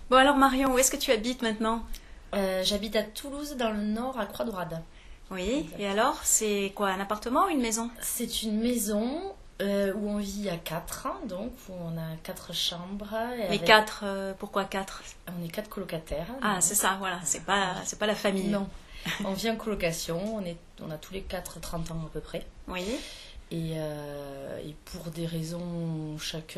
Bon alors Marion, où est-ce que tu habites maintenant? J'habite à Toulouse, dans le nord, à Croix-Daurade. Oui, Exact. et alors, c'est quoi, un appartement ou une maison? C'est une maison où on vit à quatre, donc où on a quatre chambres. Et Mais quatre, pourquoi quatre? On est quatre colocataires. Ah, donc- c'est ça, voilà, c'est pas la famille. Non, on vit en colocation, on a tous les quatre 30 ans à peu près. Oui, Et pour des raisons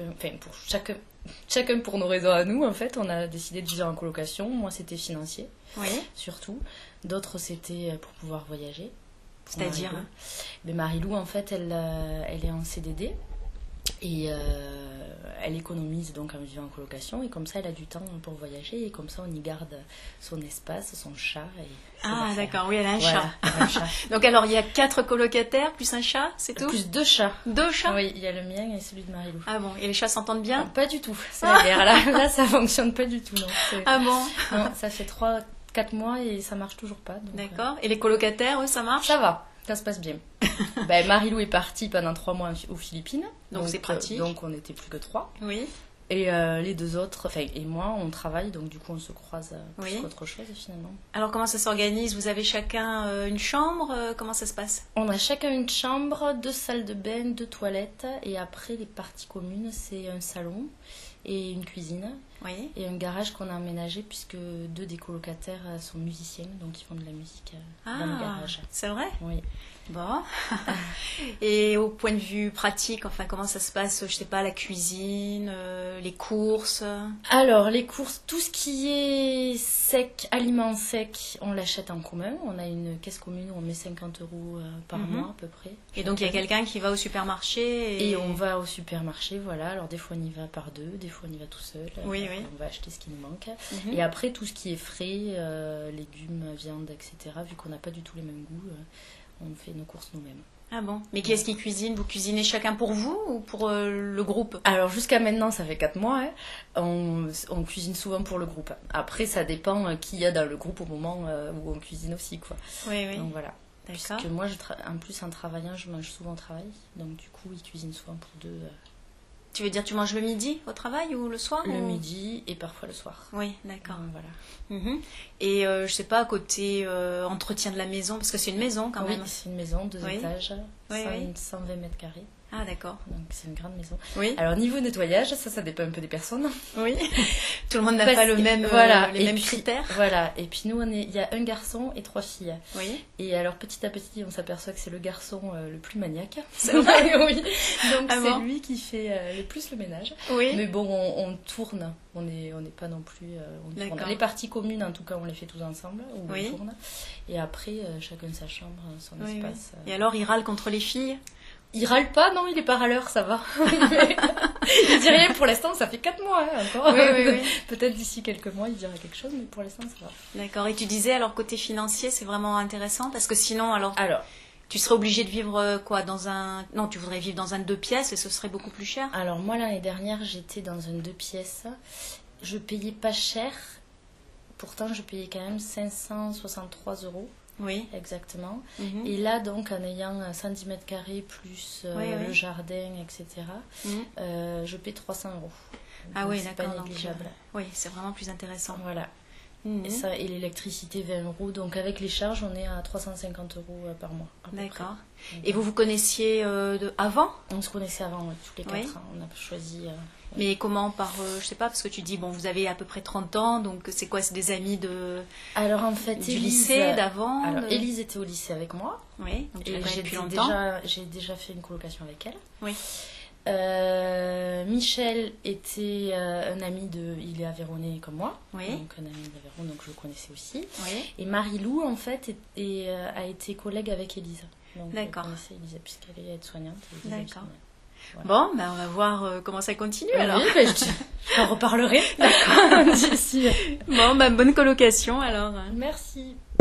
chacun pour nos raisons à nous, en fait, on a décidé de vivre en colocation. Moi, c'était financier, oui, surtout. D'autres, c'était pour pouvoir voyager. Pour c'est-à-dire? Marie-Lou. Mais Marie-Lou, en fait, elle est en CDD et elle économise donc en vivant en colocation. Et comme ça, elle a du temps pour voyager. Et comme ça, on y garde son espace, son chat. Et ses Ah, affaires. d'accord, oui, elle a un Voilà, chat. elle a un chat. Donc alors, il y a quatre colocataires, plus un chat, c'est tout? Plus deux chats. Deux chats? Oui, il y a le mien et celui de Marie-Lou. Ah bon, et les chats s'entendent Non, bien? pas du tout, c'est la guerre. Là, ça fonctionne pas du tout. Non, Ah bon, non, ça fait 3-4 mois et ça marche toujours pas. Donc, d'accord. Et les colocataires, eux, ça marche? ça va, ça se passe bien. Ben, Marie-Lou est partie pendant 3 mois aux Philippines. Donc c'est pratique. Donc on n'était plus que 3. Oui, Et les deux autres, enfin, et moi, on travaille, donc du coup on se croise plus Oui. qu'autre chose finalement. alors comment ça s'organise? Vous avez chacun une chambre? Comment ça se passe? On a chacun une chambre, 2 salles de bain, 2 toilettes. Et après, les parties communes, c'est un salon et une cuisine. Oui, Et un garage qu'on a aménagé puisque 2 des colocataires sont musiciens, donc ils font de la musique dans le garage. c'est vrai? Oui. Bon. Et au point de vue pratique, enfin, comment ça se passe, je sais pas, la cuisine, les courses? Alors, les courses, tout ce qui est sec, aliments secs, on l'achète en commun. On a une caisse commune où on met 50 euros par Mhm. mois à peu près. Et donc il y a quelqu'un qui va au supermarché Et on va au supermarché, voilà. Alors, des fois on y va par deux, des fois on y va tout seul. Oui, Après, oui. On va acheter ce qui nous manque. Mhm. Et après, tout ce qui est frais, légumes, viande, etc., vu qu'on n'a pas du tout les mêmes goûts, on fait nos courses nous-mêmes. Ah bon? Mais qui est-ce qui cuisine? Vous cuisinez chacun pour vous ou pour le groupe? Alors jusqu'à maintenant, ça fait 4 mois, hein, on cuisine souvent pour le groupe. Après, ça dépend qui y a dans le groupe au moment où on cuisine aussi, quoi. Oui, oui. Donc voilà. D'accord. Parce que moi, en plus, en travaillant, je mange souvent au travail. Donc du coup, ils cuisinent souvent pour deux Tu veux dire, tu manges le midi au travail ou le soir? le ou- midi et parfois le soir. Oui, d'accord. Donc, voilà. Mhm. Et je sais pas, côté entretien de la maison, parce que c'est une maison quand Oui, même. c'est une maison, 2 Oui. étages, Oui, oui. 120 mètres carrés. Ah d'accord. Donc c'est une grande maison. Oui. Alors niveau nettoyage, ça dépend un peu des personnes. Oui. Tout le monde n'a Parce pas le que- même, voilà. les Et mêmes puis- critères. Voilà. Et puis nous, il y a un garçon et 3 filles. Oui. Et alors petit à petit, on s'aperçoit que c'est le garçon le plus maniaque. C'est vrai. Oui. Donc Ah c'est bon lui qui fait le plus le ménage. Oui. Mais bon, on tourne. On n'est pas non plus. On tourne. D'accord. Les parties communes, en tout cas, on les fait tous ensemble. Ou Oui. on tourne. Et après, chacun sa chambre, son Oui, oui. espace. Et alors, il râle contre les filles? Il râle pas, non, il est pas râleur, ça va. Il dit rien pour l'instant, ça fait 4 mois hein, encore. Oui, oui, oui. Peut-être d'ici quelques mois, il dira quelque chose, mais pour l'instant, ça va. D'accord. Et tu disais, alors, côté financier, c'est vraiment intéressant, parce que sinon, alors, Alors, tu serais obligé de vivre quoi, dans un... Non, tu voudrais vivre dans un 2 pièces et ce serait beaucoup plus cher. moi, l'année dernière, j'étais dans un 2 pièces. Je payais pas cher. Pourtant, je payais quand même 563 euros, Oui. exactement. Mhm. Et là, donc, en ayant 110 mètres carrés plus Oui, oui. le jardin, etc., Mhm. je paie 300 euros. Ah Donc, oui, c'est d'accord. pas donc, négligeable. oui, c'est vraiment plus intéressant. Voilà. Mhm. Et l'électricité 20 euros. Donc avec les charges, on est à 350 euros par mois. à peu D'accord. près. Et vous vous connaissiez avant? On se connaissait avant, ouais, tous les 4 Oui. ans. On a choisi. Mais comment? Par, je sais pas, parce que tu dis, bon, vous avez à peu près 30 ans, donc c'est quoi? C'est des amis Alors en fait, du Élise- lycée, d'avant? Alors Élise était au lycée avec moi. Oui, donc tu la Et connais depuis longtemps. j'ai déjà fait une colocation avec elle. Oui. Michel était un ami il est aveyronais comme moi. Oui. Donc un ami d'Aveyron, donc je le connaissais aussi. Oui. Et Marie-Lou, en fait, a été collègue avec Élise. Donc D'accord. je connaissais Élise puisqu'elle est aide-soignante. et Élise est D'accord. aide-soignante. Voilà. Bon, ben on va voir comment ça continue alors. Oui, ben, j'en reparlerai. D'accord. Bon, ben bonne colocation alors. Merci.